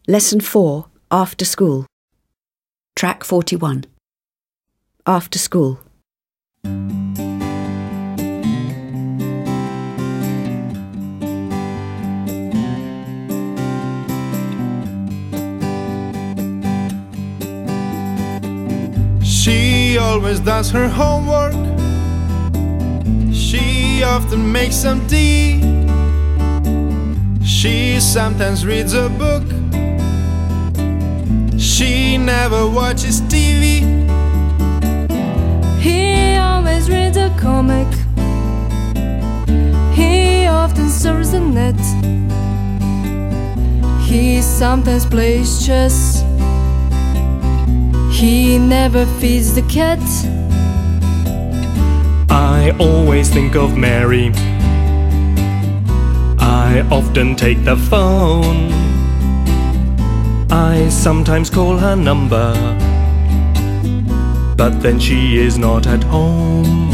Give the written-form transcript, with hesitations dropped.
Lesson 4, After School. Track 41. After School. She always does her homework. She often makes some tea. She sometimes reads a book. She never watches TV. He always reads a comic. He often surfs the net. He sometimes plays chess. He never feeds the cat. I always think of Mary. I often take the phone. I sometimes call her number, but then she is not at home.